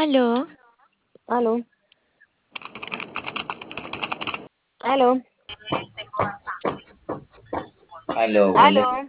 Aló, Aló, aló, Aló, buenas, aló,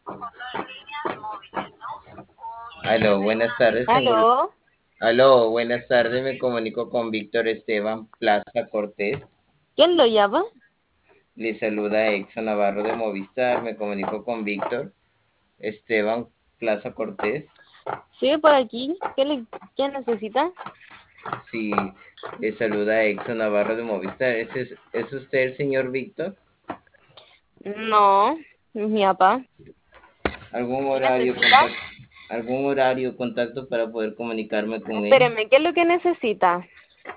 aló, buenas tardes, aló. aló, buenas tardes, me comunico con Víctor Esteban Plaza Cortés. ¿Quién lo llama? Le saluda Exxon Navarro de Movistar, me comunico con Víctor Esteban Plaza Cortés. Sí, por aquí. ¿Quién necesita? Sí, le saluda Exxon Navarro de Movistar. ¿Es usted el señor Víctor? No, es mi papá. ¿Algún ¿Qué horario necesita? contacto, algún horario contacto para poder comunicarme con él? Espéreme, ¿qué es lo que necesita?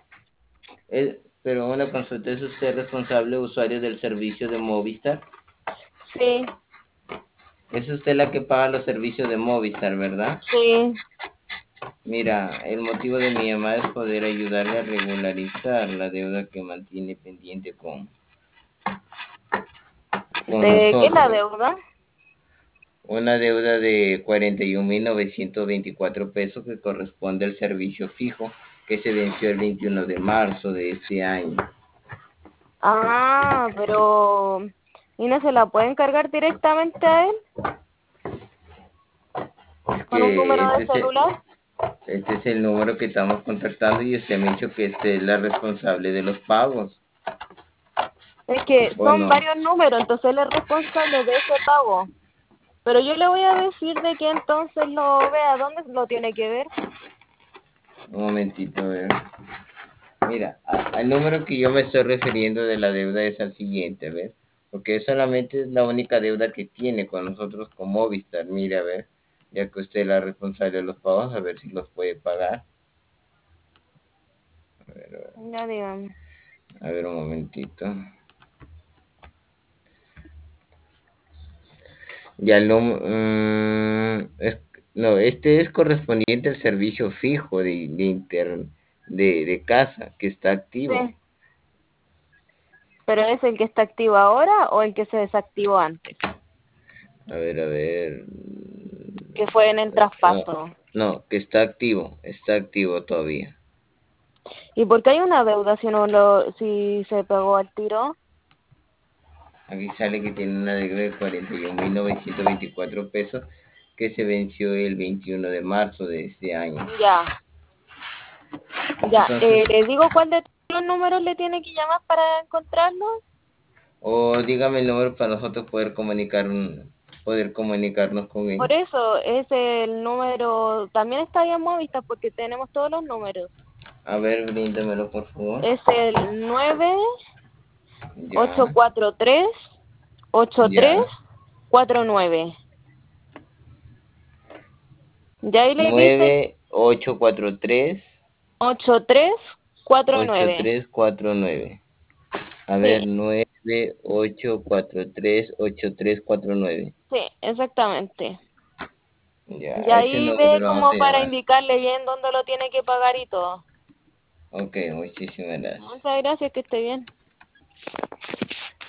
Pero una consulta, ¿es usted responsable usuario del servicio de Movistar? Sí, Es usted la que paga los servicios de Movistar, ¿verdad? sí. Mira, el motivo de mi llamada es poder ayudarle a regularizar la deuda que mantiene pendiente con ¿De qué es la nosotros. deuda? Una deuda de 41.924 pesos que corresponde al servicio fijo que se venció el 21 de marzo de este año. Ah, pero ¿y no se la pueden cargar directamente a él Es con un que número de celular? este es el número que estamos contactando y usted me ha dicho que usted es la responsable de los pagos, Es que ¿o son no? varios números, entonces él es responsable de ese pago. Pero yo le voy a decir de que entonces lo vea. ¿Dónde lo tiene que ver? Un momentito, a ver. Mira, al número que yo me estoy refiriendo de la deuda es al siguiente, a ver, porque solamente es la única deuda que tiene con nosotros con Movistar. Mira, a ver, ya que usted es la responsable de los pagos, a ver si los puede pagar. Ya dígame. A ver un momentito. Ya el número, no, este es correspondiente al servicio fijo de casa que está activo. Sí. ¿Pero es el que está activo ahora o el que se desactivó antes? A ver. Que fue en el No, traspaso. no, que está activo todavía. ¿Y por qué hay una deuda si se pagó al tiro? Aquí sale que tiene una deuda de 41.924 pesos que se venció el 21 de marzo de este año. Ya, ya. Entonces, ¿Le digo cuál de todos los números le tiene que llamar para encontrarlo? o dígame el número para nosotros poder comunicarnos con él. Por eso es el número, también está ahí en Movistar porque tenemos todos los números. A ver, bríndamelo, por favor. Es el nueve ocho Ya, cuatro tres ocho tres ya. cuatro nueve. Ya ahí le dice 9843 8349. 8349. A ver, Sí, 9843 8349. sí, exactamente. Ya, Y a ese ahí número ve lo vamos a como para llamar. indicarle bien dónde lo tiene que pagar y todo. Ok, muchísimas gracias. Muchas gracias, que esté bien.